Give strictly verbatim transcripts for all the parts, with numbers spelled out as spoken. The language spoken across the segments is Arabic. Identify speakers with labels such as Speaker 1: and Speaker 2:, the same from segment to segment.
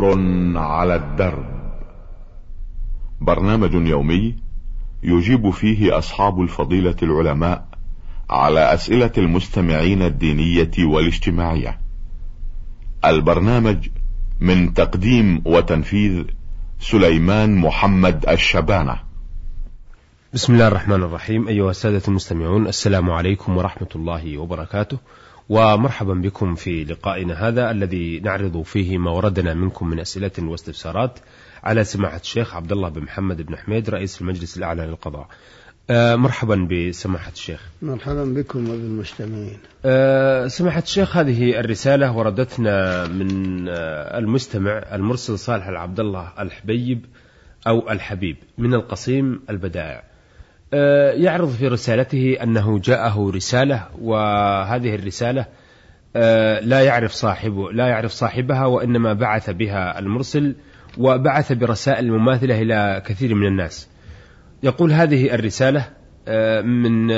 Speaker 1: عمر على الدرب، برنامج يومي يجيب فيه أصحاب الفضيلة العلماء على أسئلة المستمعين الدينية والاجتماعية. البرنامج من تقديم وتنفيذ سليمان محمد الشبانة.
Speaker 2: بسم الله الرحمن الرحيم. أيها السادة المستمعون، السلام عليكم ورحمة الله وبركاته، ومرحبا بكم في لقائنا هذا الذي نعرض فيه ما وردنا منكم من أسئلة واستفسارات على سماحة الشيخ عبد الله بن محمد بن حميد رئيس المجلس الأعلى للقضاء. أه مرحبا بسماحة الشيخ.
Speaker 3: مرحبا بكم وبالمستمعين.
Speaker 2: أه سماحة الشيخ، هذه الرسالة وردتنا من أه المستمع المرسل صالح العبد الله الحبيب أو الحبيب من القصيم البدائع. أه يعرض في رسالته أنه جاءه رسالة، وهذه الرسالة أه لا يعرف صاحبه لا يعرف صاحبها، وإنما بعث بها المرسل وبعث برسائل مماثلة إلى كثير من الناس. يقول هذه الرسالة من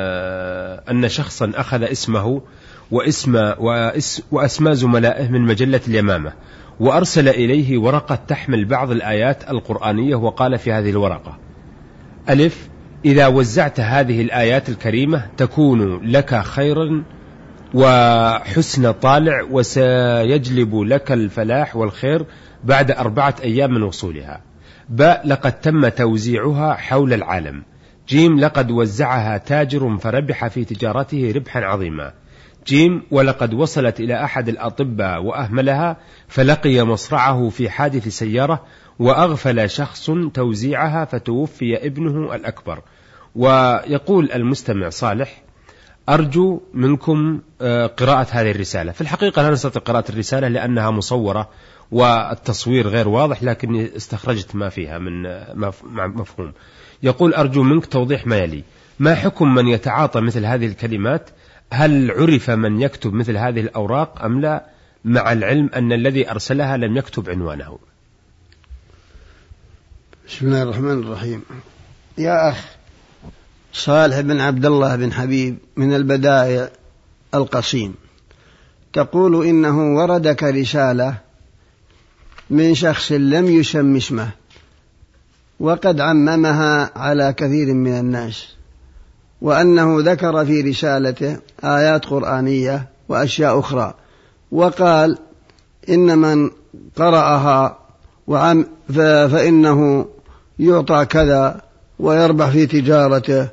Speaker 2: أن شخصا أخذ اسمه واسم وأسماء زملائه من مجلة اليمامة، وأرسل إليه ورقة تحمل بعض الآيات القرآنية، وقال في هذه الورقة: ألف، إذا وزعت هذه الآيات الكريمة تكون لك خيرا وحسن طالع، وسيجلب لك الفلاح والخير بعد أربعة أيام من وصولها. باء، لقد تم توزيعها حول العالم. جيم، لقد وزعها تاجر فربح في تجارته ربحا عظيما. جيم، ولقد وصلت إلى أحد الأطباء وأهملها فلقي مصرعه في حادث سيارة، وأغفل شخص توزيعها فتوفي ابنه الأكبر. ويقول المستمع صالح: أرجو منكم قراءة هذه الرسالة. في الحقيقة لا نستطيع قراءة الرسالة لأنها مصورة والتصوير غير واضح، لكني استخرجت ما فيها من مفهوم. يقول: أرجو منك توضيح ما يلي: ما حكم من يتعاطى مثل هذه الكلمات؟ هل عرف من يكتب مثل هذه الأوراق أم لا، مع العلم أن الذي أرسلها لم يكتب عنوانه؟
Speaker 3: بسم الله الرحمن الرحيم. يا أخ صالح بن عبد الله بن حبيب من البدائع القصيم، تقول إنه وردك رسالة من شخص لم يسم اسمه، وقد عممها على كثير من الناس، وأنه ذكر في رسالته آيات قرآنية وأشياء أخرى، وقال إن من قرأها وعم فإنه يعطى كذا ويربح في تجارته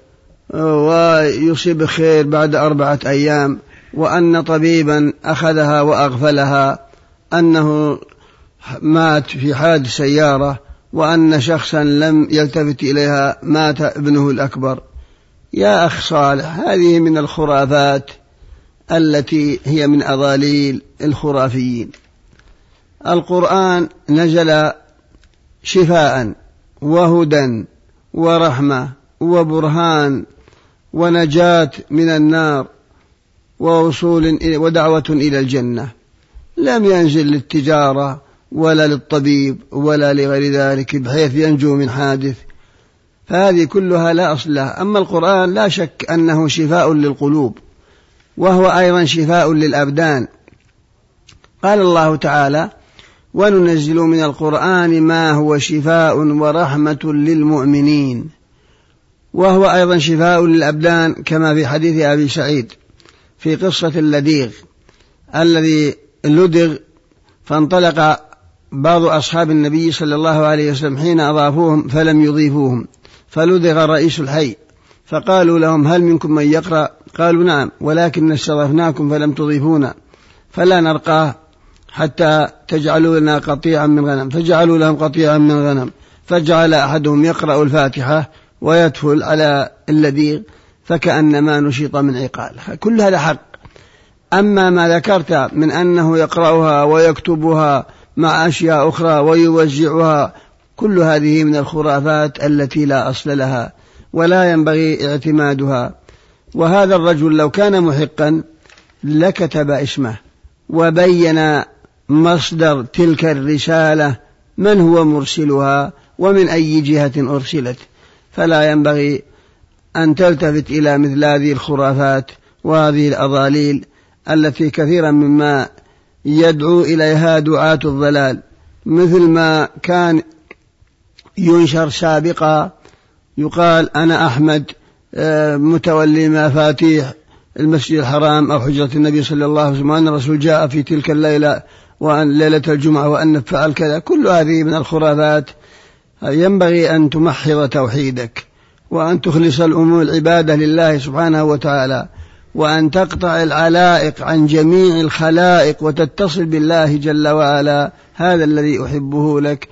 Speaker 3: ويصيب خير بعد أربعة أيام، وأن طبيبا أخذها وأغفلها أنه مات في حادث سيارة، وأن شخصا لم يلتفت إليها مات ابنه الأكبر. يا أخ صالح، هذه من الخرافات التي هي من أضاليل الخرافيين. القرآن نزل شفاء وهدى ورحمة وبرهان ونجاة من النار ووصول ودعوة إلى الجنة، لم ينزل للتجارة ولا للطبيب ولا لغير ذلك بحيث ينجو من حادث، فهذه كلها لا أصل لها. أما القرآن لا شك أنه شفاء للقلوب، وهو أيضا شفاء للأبدان. قال الله تعالى: وننزل من القرآن ما هو شفاء ورحمة للمؤمنين، وهو أيضا شفاء للأبدان، كما في حديث أبي سعيد في قصة اللديغ الذي لدغ، فانطلق بعض أصحاب النبي صلى الله عليه وسلم حين أضافوهم فلم يضيفوهم، فلدغ رئيس الحي، فقالوا لهم: هل منكم من يقرأ؟ قالوا: نعم، ولكن استضفناكم فلم تضيفونا، فلا نرقاه حتى تجعلوا لنا قطيعا من غنم. فجعلوا لهم قطيعا من غنم، فجعل أحدهم يقرأ الفاتحة ويدفل على اللديغ فكأنما نشط من عقال. كل هذا حق. أما ما ذكرت من أنه يقرأها ويكتبها مع أشياء أخرى ويوزعها، كل هذه من الخرافات التي لا أصل لها ولا ينبغي اعتمادها. وهذا الرجل لو كان محقا لكتب اسمه وبين مصدر تلك الرسالة، من هو مرسلها ومن أي جهة أرسلت، فلا ينبغي أن تلتفت إلى مثل هذه الخرافات وهذه الأضاليل التي كثيرا مما يدعو إليها دعاة الضلال مثل ما كان ينشر سابقا يقال أنا أحمد متولي مفاتيح المسجد الحرام أو حجرة النبي صلى الله عليه وسلم، وأن الرسول جاء في تلك الليلة وأن ليلة الجمعة وأن فعل كذا. كل هذه من الخرافات. ينبغي أن تمحض توحيدك وأن تخلص الأمور العبادة لله سبحانه وتعالى، وأن تقطع العلائق عن جميع الخلائق وتتصل بالله جل وعلا. هذا الذي أحبه لك،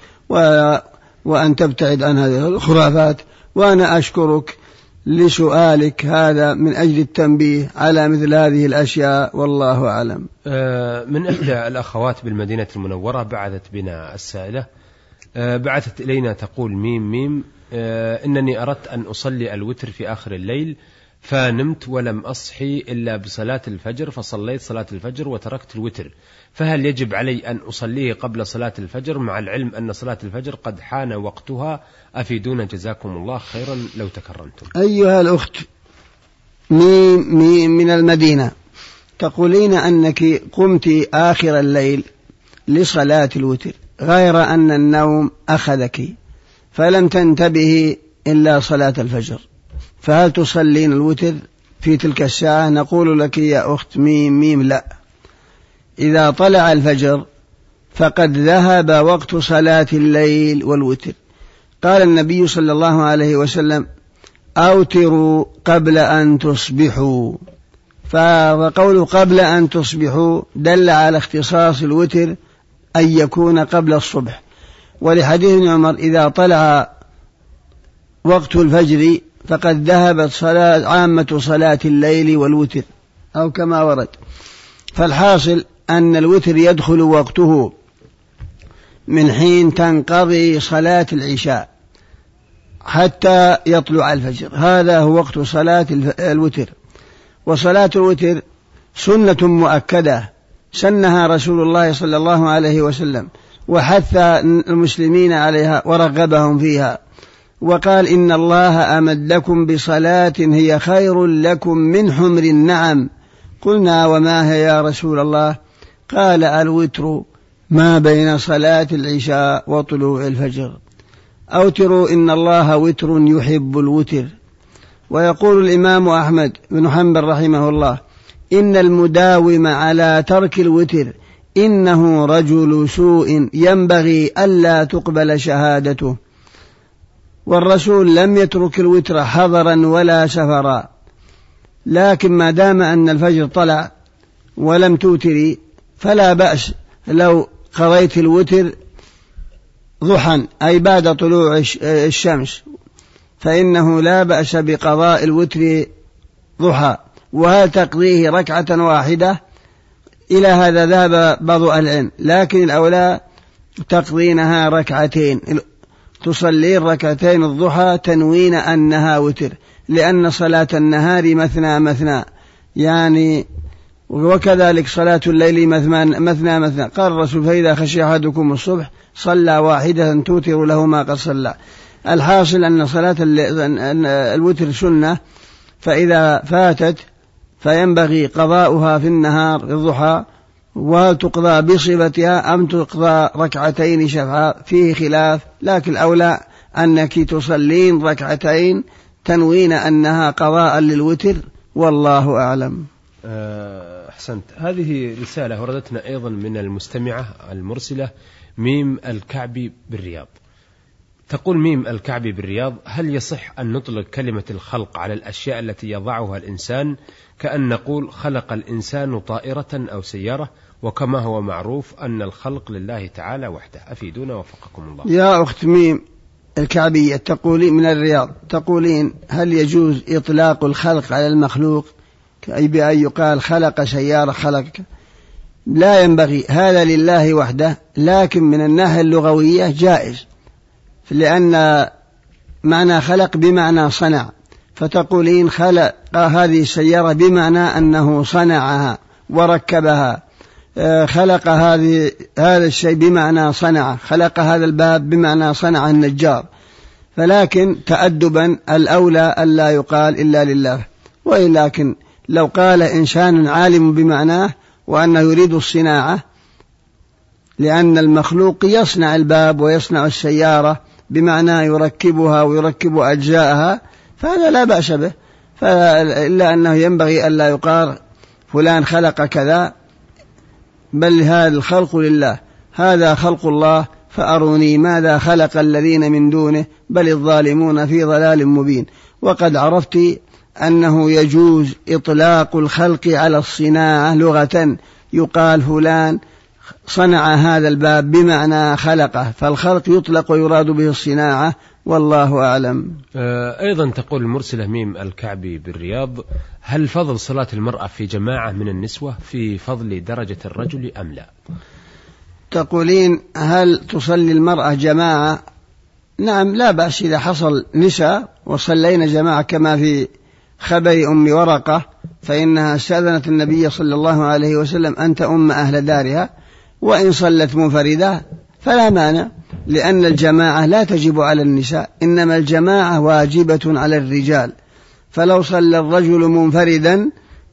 Speaker 3: وأن تبتعد عن هذه الخرافات. وأنا أشكرك لسؤالك هذا من أجل التنبيه على مثل هذه الأشياء، والله أعلم.
Speaker 2: من إحدى الأخوات بالمدينة المنورة بعثت بنا السائلة، بعثت إلينا تقول ميم ميم إنني أردت أن أصلي الوتر في آخر الليل فنمت ولم أصحي إلا بصلاة الفجر، فصليت صلاة الفجر وتركت الوتر، فهل يجب علي أن أصليه قبل صلاة الفجر مع العلم أن صلاة الفجر قد حان وقتها؟ أفيدونا جزاكم الله خيرا لو تكرمتم.
Speaker 3: أيها الأخت ميم ميم من المدينة، تقولين أنك قمت آخر الليل لصلاة الوتر غير أن النوم أخذك فلم تنتبه إلا صلاة الفجر، فهل تصلين الوتر في تلك الساعة؟ نقول لك يا أخت ميم ميم لا. إذا طلع الفجر فقد ذهب وقت صلاة الليل والوتر. قال النبي صلى الله عليه وسلم أوتروا قبل أن تصبحوا، فقول قبل أن تصبحوا دل على اختصاص الوتر أن يكون قبل الصبح. ولحديث عمر إذا طلع وقت الفجر فقد ذهبت صلاة عامة صلاة الليل والوتر، أو كما ورد. فالحاصل أن الوتر يدخل وقته من حين تنقضي صلاة العشاء حتى يطلع الفجر، هذا هو وقت صلاة الوتر. وصلاة الوتر سنة مؤكدة سنها رسول الله صلى الله عليه وسلم، وحث المسلمين عليها ورغبهم فيها، وقال إن الله أمدكم بصلاة هي خير لكم من حمر النعم. قلنا وما هي يا رسول الله؟ قال الوتر ما بين صلاة العشاء وطلوع الفجر. أوتروا إن الله وتر يحب الوتر. ويقول الإمام أحمد بن حنبل رحمه الله إن المداوم على ترك الوتر إنه رجل سوء ينبغي ألا تقبل شهادته. والرسول لم يترك الوتر حضرا ولا سفرا، لكن ما دام أن الفجر طلع ولم توتري فلا بأس لو قضيت الوتر ضحى أي بعد طلوع الشمس، فإنه لا بأس بقضاء الوتر ضحى. وهل تقضيه ركعة واحدة؟ إلى هذا ذهب بعض العلم، لكن الأولى تقضينها ركعتين، تصلين ركعتين الضحى تنوين أنها وتر، لأن صلاة النهار مثنى مثنى يعني، وكذلك صلاة الليل مثنى مثنى مثنى. قال الرسول فإذا خشي أحدكم الصبح صلى واحدة توتر له ما قد صلى. الحاصل أن صلاة الوتر سنة، فإذا فاتت فينبغي قضاؤها في النهار الضحى، وتقضى بصفتها أم تقضى ركعتين شفعا فيه خلاف، لكن الأولى أنك تصلين ركعتين تنوين أنها قضاء للوتر، والله أعلم.
Speaker 2: أحسنت. هذه رسالة وردتنا أيضا من المستمعة المرسلة ميم الكعبي بالرياض، تقول ميم الكعبي بالرياض هل يصح أن نطلق كلمة الخلق على الأشياء التي يضعها الإنسان، كأن نقول خلق الإنسان طائرة أو سيارة، وكما هو معروف أن الخلق لله تعالى وحده؟ أفيدونا وفقكم الله.
Speaker 3: يا أخت ميم الكعبية تقولين من الرياض، تقولين هل يجوز إطلاق الخلق على المخلوق، أي بأن يقال خلق سيارة خلق؟ لا ينبغي، هذا لله وحده، لكن من الناحية اللغوية جائز، لأن معنى خلق بمعنى صنع، فتقولين خلق هذه السيارة بمعنى أنه صنعها وركبها، خلق هذه هذا الشيء بمعنى صنع، خلق هذا الباب بمعنى صنع النجار. فلكن تأدبا الأولى ألا يقال إلا لله. ولكن لو قال إنسان عالم بمعناه وأنه يريد الصناعة لأن المخلوق يصنع الباب ويصنع السيارة بمعنى يركبها ويركب أجزاءها، فهذا لا بأس به، إلا أنه ينبغي ألا يقال فلان خلق كذا، بل هذا الخلق لله، هذا خلق الله فأروني ماذا خلق الذين من دونه بل الظالمون في ضلال مبين. وقد عرفت أنه يجوز إطلاق الخلق على الصناعة لغة، يقال فلان صنع هذا الباب بمعنى خلقه، فالخلق يطلق ويراد به الصناعة، والله أعلم.
Speaker 2: أيضا تقول المرسلة ميم الكعبي بالرياض: هل فضل صلاة المرأة في جماعة من النسوة في فضل درجة الرجل أم لا؟
Speaker 3: تقولين هل تصلي المرأة جماعة؟ نعم، لا بأس إذا حصل نساء وصلينا جماعة، كما في خبر أم ورقة فإنها استأذنت النبي صلى الله عليه وسلم أن تؤم أهل دارها، وإن صلت منفردة فلا مانع، لأن الجماعة لا تجب على النساء، إنما الجماعة واجبة على الرجال، فلو صلى الرجل منفردا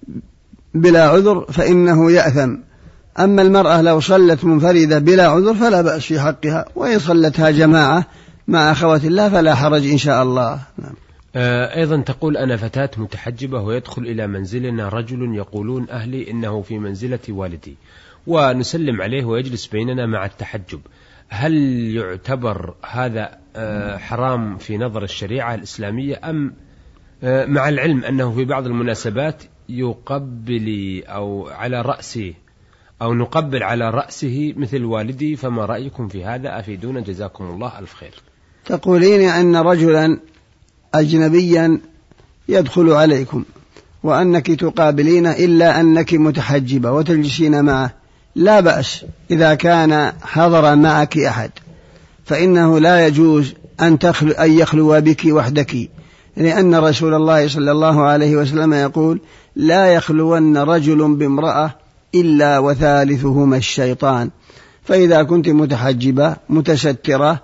Speaker 3: بلا عذر فإنه يأثم، أما المرأة لو صلت منفردة بلا عذر فلا بأس في حقها، وإن صلتها جماعة مع أخوات الله فلا حرج إن شاء الله. نعم.
Speaker 2: أيضا تقول: أنا فتاة متحجبة ويدخل إلى منزلنا رجل يقولون أهلي إنه في منزلة والدي، ونسلم عليه ويجلس بيننا مع التحجب، هل يعتبر هذا حرام في نظر الشريعة الإسلامية، أم مع العلم أنه في بعض المناسبات يقبل أو على رأسه أو نقبل على رأسه مثل والدي، فما رأيكم في هذا؟ أفيدونا جزاكم الله ألف خير.
Speaker 3: تقولين أن رجلا أجنبيا يدخل عليكم وأنك تقابلين إلا أنك متحجبة وتجلسين معه، لا بأس إذا كان حضر معك أحد، فإنه لا يجوز أن, تخلو أن يخلو بك وحدك، لأن رسول الله صلى الله عليه وسلم يقول: لا يخلون رجل بامرأة إلا وثالثهما الشيطان. فإذا كنت متحجبة متسترة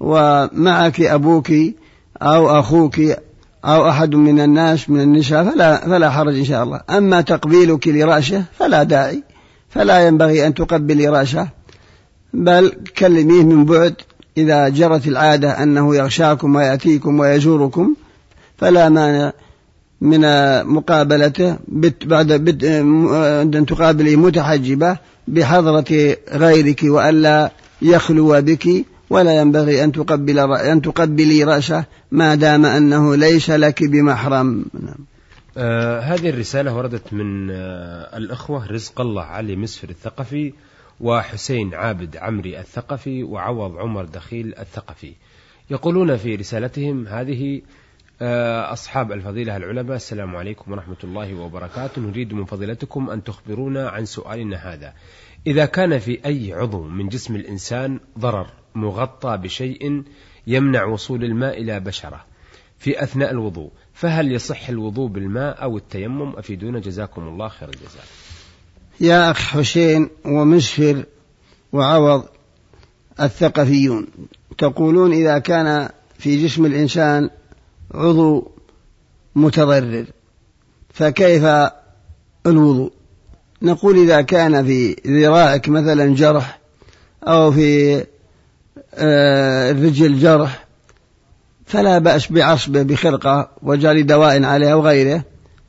Speaker 3: ومعك أبوك أو أخوك أو أحد من الناس من النساء فلا, فلا حرج إن شاء الله. أما تقبيلك لرأسه فلا داعي، فلا ينبغي أن تقبلي رأسه، بل كلميه من بعد، إذا جرت العادة أنه يغشاكم ويأتيكم ويزوركم فلا مانع من مقابلته بعد أن تقابلي متحجبة بحضرة غيرك، وألا يخلو بك، ولا ينبغي أن تقبل أن تقبلي رأسه ما دام أنه ليس لك بمحرم.
Speaker 2: آه هذه الرسالة وردت من آه الأخوة رزق الله علي مسفر الثقفي، وحسين عابد عمري الثقفي، وعوض عمر دخيل الثقفي. يقولون في رسالتهم هذه: آه أصحاب الفضيلة العلماء، السلام عليكم ورحمة الله وبركاته، نريد من فضيلتكم أن تخبرونا عن سؤالنا هذا: إذا كان في أي عضو من جسم الإنسان ضرر مغطى بشيء يمنع وصول الماء إلى بشرة في أثناء الوضوء، فهل يصح الوضوء بالماء أو التيمم؟ أفيدونا جزاكم الله خير الجزاء.
Speaker 3: يا أخ حسين ومسفر وعوض الثقفيون، تقولون إذا كان في جسم الإنسان عضو متضرر فكيف الوضوء؟ نقول إذا كان في ذراعك مثلا جرح، أو في الرجل جرح، فلا بأس بعصبه بخرقة وجعل دواء عليه أو غيره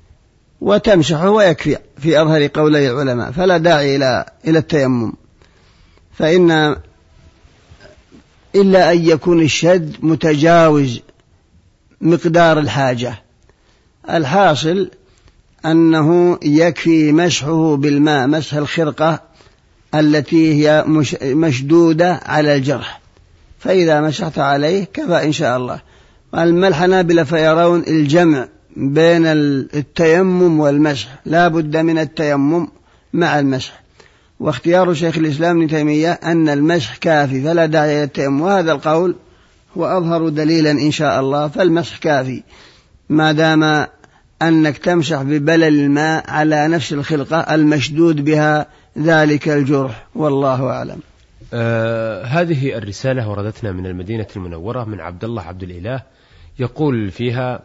Speaker 3: وتمسحه ويكفي في أظهر قولي العلماء، فلا داعي إلى إلى التيمم، فإن إلا أن يكون الشد متجاوز مقدار الحاجة. الحاصل أنه يكفي مسحه بالماء، مسح الخرقة التي هي مشدودة على الجرح، فإذا مسحت عليه كفى إن شاء الله. أما الحنابلة فيرون الجمع بين التيمم والمسح، لا بد من التيمم مع المسح، واختيار شيخ الإسلام ابن تيمية أن المسح كافي فلا داعي إلى التيمم، وهذا القول هو أظهر دليلا إن شاء الله، فالمسح كافي ما دام أنك تمسح ببلل الماء على نفس الخلقة المشدود بها ذلك الجرح، والله أعلم.
Speaker 2: آه هذه الرسالة وردتنا من المدينة المنورة من عبد الله عبد الإله، يقول فيها: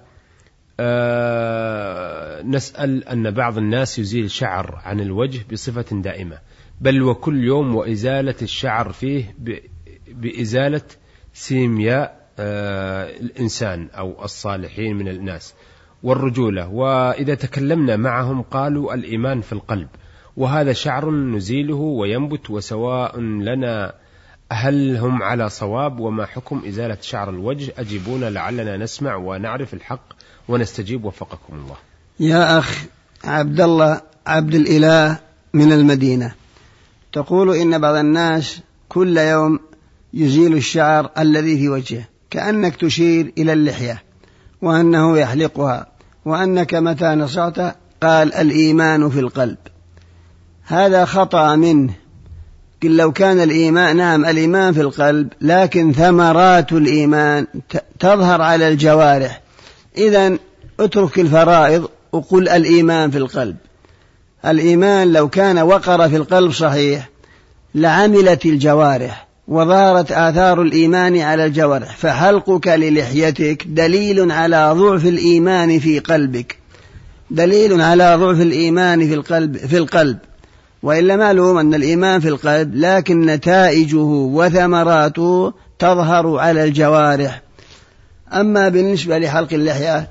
Speaker 2: آه نسأل أن بعض الناس يزيل شعر عن الوجه بصفة دائمة، بل وكل يوم، وإزالة الشعر فيه بإزالة سيمياء الإنسان أو الصالحين من الناس والرجولة. وإذا تكلمنا معهم قالوا الإيمان في القلب، وهذا شعر نزيله وينبت، وسواء لنا هل هم على صواب، وما حكم إزالة شعر الوجه؟ أجيبونا لعلنا نسمع ونعرف الحق ونستجيب، وفقكم الله.
Speaker 3: يا أخ عبد الله عبد الإله من المدينة، تقول إن بعض الناس كل يوم يزيل الشعر الذي في وجهه، كأنك تشير إلى اللحية وأنه يحلقها، وأنك متى نصعت قال الإيمان في القلب. هذا خطأ منه. لو كان الإيمان، نعم الإيمان في القلب، لكن ثمرات الإيمان تظهر على الجوارح. إذن اترك الفرائض وقل الإيمان في القلب. الإيمان لو كان وقر في القلب صحيح لعملت الجوارح وظهرت آثار الإيمان على الجوارح. فحلقك للحيتك دليل على ضعف الإيمان في قلبك، دليل على ضعف الإيمان في القلب في القلب وإلا معلوم أن الإيمان في القلب، لكن نتائجه وثمراته تظهر على الجوارح. أما بالنسبة لحلق اللحية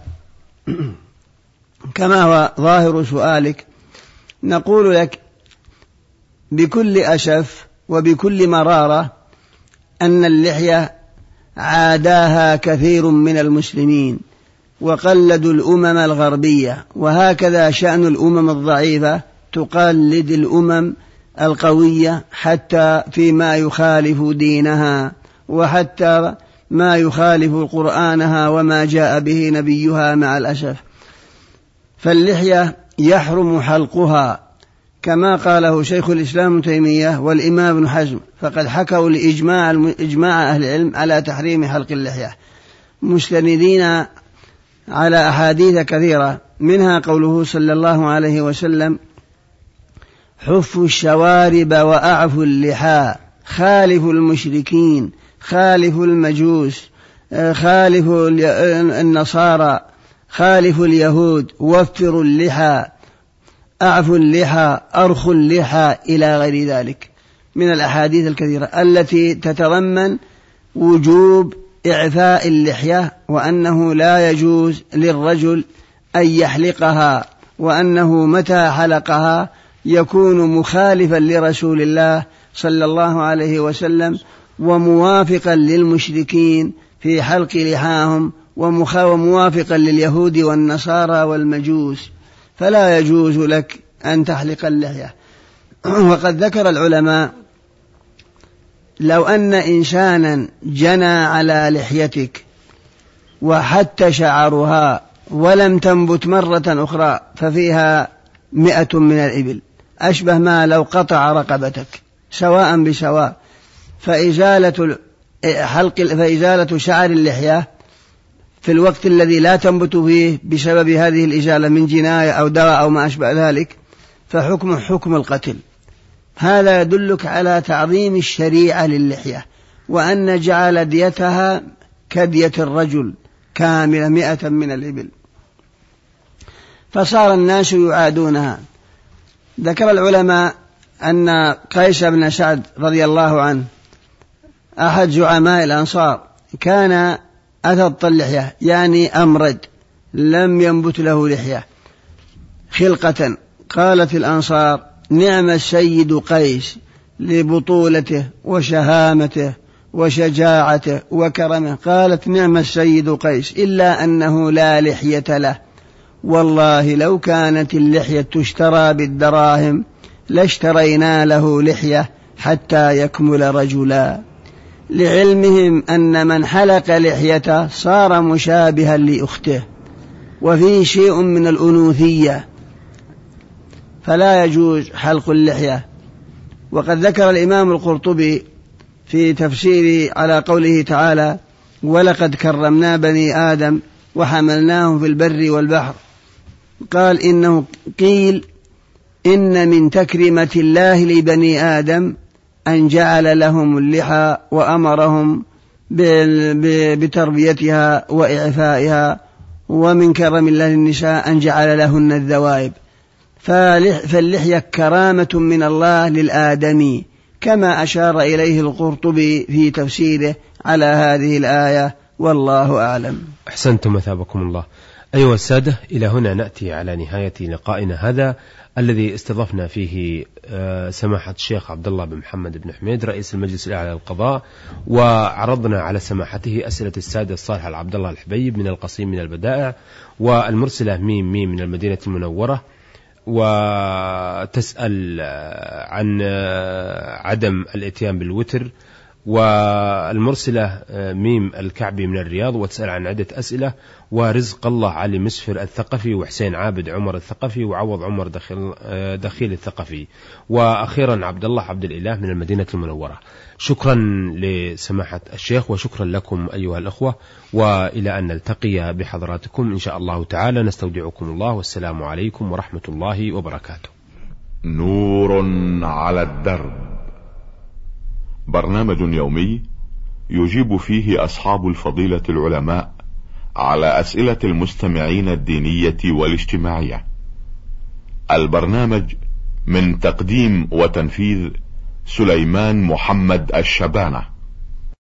Speaker 3: كما هو ظاهر سؤالك، نقول لك بكل أسف وبكل مرارة أن اللحية عاداها كثير من المسلمين وقلدوا الأمم الغربية، وهكذا شأن الأمم الضعيفة تقلد الأمم القوية حتى فيما يخالف دينها، وحتى ما يخالف قرآنها وما جاء به نبيها مع الأسف. فاللحية يحرم حلقها كما قاله شيخ الإسلام ابن تيمية والإمام ابن حزم، فقد حكوا لإجماع إجماع أهل العلم على تحريم حلق اللحية، مستندين على أحاديث كثيرة، منها قوله صلى الله عليه وسلم: حفوا الشوارب وأعفوا اللحى، خالفوا المشركين، خالفوا المجوس، خالفوا النصارى، خالفوا اليهود، وفروا اللحى، أعفوا اللحى، أرخوا اللحى، إلى غير ذلك من الأحاديث الكثيرة التي تتضمن وجوب إعفاء اللحية، وأنه لا يجوز للرجل أن يحلقها، وأنه متى حلقها يكون مخالفا لرسول الله صلى الله عليه وسلم وموافقا للمشركين في حلق لحاهم، وموافقا لليهود والنصارى والمجوس، فلا يجوز لك أن تحلق اللحية. وقد ذكر العلماء لو أن إنسانا جنى على لحيتك وحتى شعرها ولم تنبت مرة أخرى ففيها مئة من الإبل، أشبه ما لو قطع رقبتك سواء بسواء. فإزالة حلق فإزالة شعر اللحية في الوقت الذي لا تنبت فيه بسبب هذه الإزالة من جناية أو دواء أو ما أشبه ذلك فحكم حكم القتل. هذا يدلك على تعظيم الشريعة للحية، وأن جعل ديتها كدية الرجل كاملة مئة من الإبل، فصار الناس يعادونها. ذكر العلماء أن قيس بن سعد رضي الله عنه أحد زعماء الأنصار كان أثط اللحية، يعني أمرد، لم ينبت له لحية خلقة. قالت الأنصار: نعم السيد قيس لبطولته وشهامته وشجاعته وكرمه. قالت: نعم السيد قيس إلا أنه لا لحية له، والله لو كانت اللحية تشترى بالدراهم لاشترينا له لحية حتى يكمل رجلا، لعلمهم أن من حلق لحيته صار مشابها لأخته وفيه شيء من الأنوثية، فلا يجوز حلق اللحية. وقد ذكر الإمام القرطبي في تفسير على قوله تعالى: ولقد كرمنا بني آدم وحملناهم في البر والبحر، قال إنه قيل إن من تكريمة الله لبني آدم أن جعل لهم اللحى وأمرهم بتربيتها وإعفائها، ومن كرم الله للنساء أن جعل لهن الذوائب. فاللحية كرامة من الله للآدمي، كما أشار إليه القرطبي في تفسيره على هذه الآية، والله أعلم.
Speaker 2: أحسنتم مثابكم الله. أيها السادة، إلى هنا نأتي على نهاية لقائنا هذا الذي استضفنا فيه سماحة الشيخ عبد الله بن محمد بن حميد رئيس المجلس الأعلى للقضاء، وعرضنا على سماحته أسئلة السادة الصالح العبد الله الحبيب من القصيم من البدائع، والمرسلة ميم ميم من المدينة المنورة، وتسأل عن عدم الاتيان بالوتر، والمرسلة ميم الكعبي من الرياض وتسأل عن عدة أسئلة، ورزق الله علي مسفر الثقفي، وحسين عابد عمر الثقفي، وعوض عمر دخيل, دخيل الثقفي، وأخيرا عبد الله عبد الإله من المدينة المنورة. شكرا لسماحة الشيخ، وشكرا لكم أيها الأخوة، وإلى أن نلتقي بحضراتكم إن شاء الله تعالى، نستودعكم الله، والسلام عليكم ورحمة الله وبركاته.
Speaker 1: نور على الدرب، برنامج يومي يجيب فيه أصحاب الفضيلة العلماء على أسئلة المستمعين الدينية والاجتماعية. البرنامج من تقديم وتنفيذ سليمان محمد الشبانة.